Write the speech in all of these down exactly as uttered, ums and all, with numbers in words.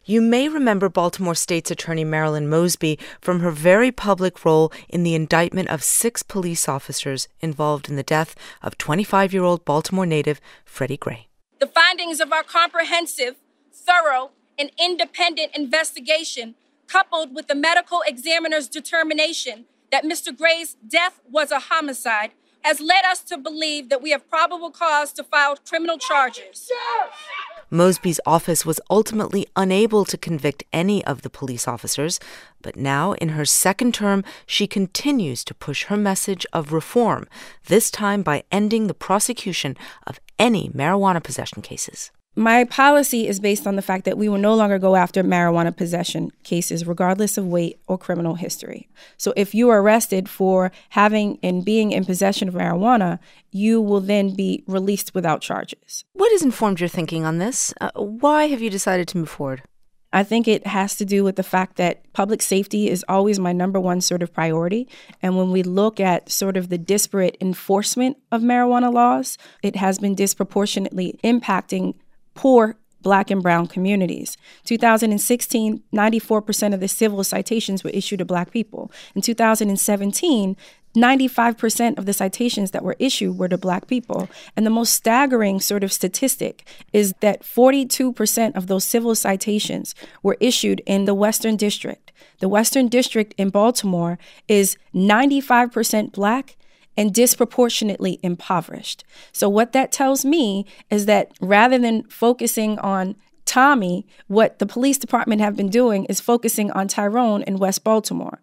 You may remember Baltimore State's Attorney Marilyn Mosby from her very public role in the indictment of six police officers involved in the death of twenty-five-year-old Baltimore native Freddie Gray. The findings of our comprehensive, thorough, and independent investigation, coupled with the medical examiner's determination that Mister Gray's death was a homicide, has led us to believe that we have probable cause to file criminal charges. Mosby's office was ultimately unable to convict any of the police officers, but now in her second term, she continues to push her message of reform, this time by ending the prosecution of any marijuana possession cases. My policy is based on the fact that we will no longer go after marijuana possession cases, regardless of weight or criminal history. So if you are arrested for having and being in possession of marijuana, you will then be released without charges. What has informed your thinking on this? Uh, why have you decided to move forward? I think it has to do with the fact that public safety is always my number one sort of priority. And when we look at sort of the disparate enforcement of marijuana laws, it has been disproportionately impacting poor Black and brown communities. two thousand sixteen, ninety-four percent of the civil citations were issued to Black people. In two thousand seventeen, ninety-five percent of the citations that were issued were to Black people. And the most staggering sort of statistic is that forty-two percent of those civil citations were issued in the Western District. The Western District in Baltimore is ninety-five percent Black and disproportionately impoverished. So what that tells me is that rather than focusing on Tommy, what the police department have been doing is focusing on Tyrone in West Baltimore.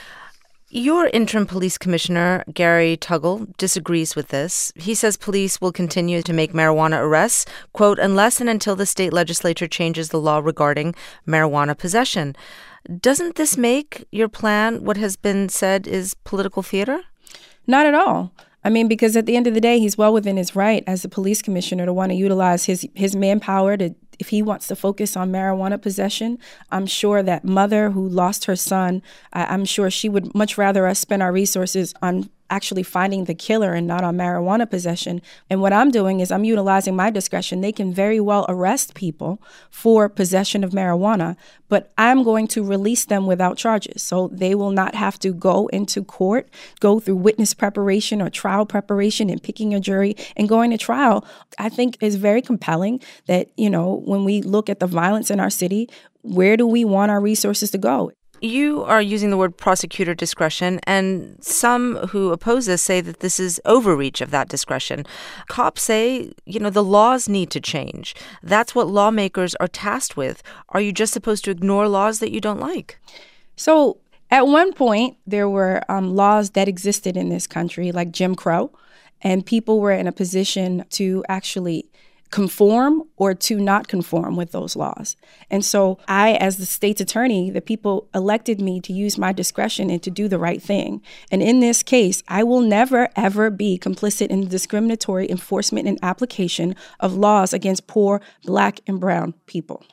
Your interim police commissioner, Gary Tuggle, disagrees with this. He says police will continue to make marijuana arrests, quote, unless and until the state legislature changes the law regarding marijuana possession. Doesn't this make your plan what has been said is political theater? Not at all. I mean, because at the end of the day, he's well within his right as the police commissioner to want to utilize his his manpower to, if he wants to focus on marijuana possession. I'm sure that mother who lost her son, I, I'm sure she would much rather us spend our resources on actually finding the killer and not on marijuana possession. And what I'm doing is I'm utilizing my discretion. They can very well arrest people for possession of marijuana, but I'm going to release them without charges. So they will not have to go into court, go through witness preparation or trial preparation and picking a jury and going to trial. I think is very compelling that, you know, when we look at the violence in our city, where do we want our resources to go? You are using the word prosecutor discretion, and some who oppose this say that this is overreach of that discretion. Cops say, you know, the laws need to change. That's what lawmakers are tasked with. Are you just supposed to ignore laws that you don't like? So at one point, there were um, laws that existed in this country, like Jim Crow, and people were in a position to actually conform or to not conform with those laws. And so I, as the state's attorney, the people elected me to use my discretion and to do the right thing. And in this case, I will never, ever be complicit in the discriminatory enforcement and application of laws against poor Black and brown people.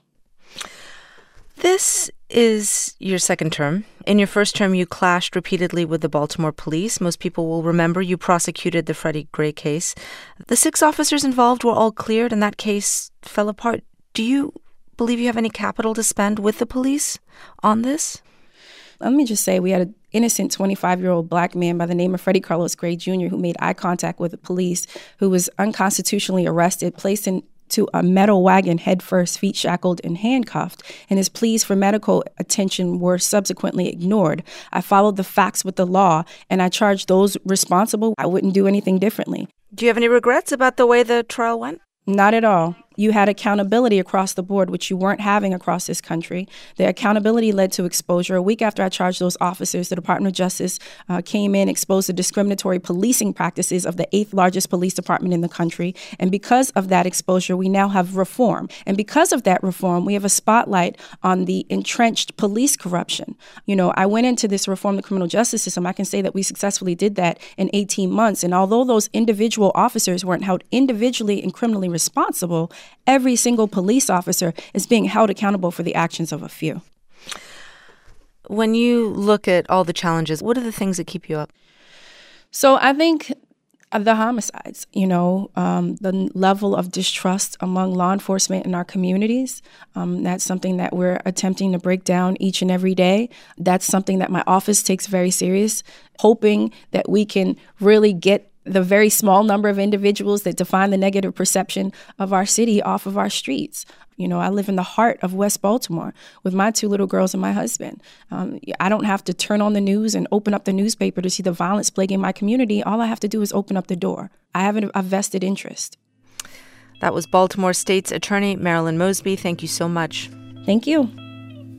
This is your second term. In your first term, you clashed repeatedly with the Baltimore police. Most people will remember you prosecuted the Freddie Gray case. The six officers involved were all cleared, and that case fell apart. Do you believe you have any capital to spend with the police on this? Let me just say we had an innocent twenty-five-year-old Black man by the name of Freddie Carlos Gray Junior who made eye contact with the police, who was unconstitutionally arrested, placed in to a metal wagon headfirst, feet shackled and handcuffed, and his pleas for medical attention were subsequently ignored. I followed the facts with the law, and I charged those responsible. I wouldn't do anything differently. Do you have any regrets about the way the trial went? Not at all. You had accountability across the board, which you weren't having across this country. The accountability led to exposure. A week after I charged those officers, the Department of Justice uh, came in, exposed the discriminatory policing practices of the eighth largest police department in the country. And because of that exposure, we now have reform. And because of that reform, we have a spotlight on the entrenched police corruption. You know, I went into this reform the criminal justice system. I can say that we successfully did that in eighteen months. And although those individual officers weren't held individually and criminally responsible, every single police officer is being held accountable for the actions of a few. When you look at all the challenges, what are the things that keep you up? So I think The homicides, you know, um, the level of distrust among law enforcement in our communities. Um, that's something that we're attempting to break down each and every day. That's something that my office takes very serious, hoping that we can really get the very small number of individuals that define the negative perception of our city off of our streets. You know, I live in the heart of West Baltimore with my two little girls and my husband. Um, I don't have to turn on the news and open up the newspaper to see the violence plaguing my community. All I have to do is open up the door. I have a vested interest. That was Baltimore State's Attorney Marilyn Mosby. Thank you so much. Thank you.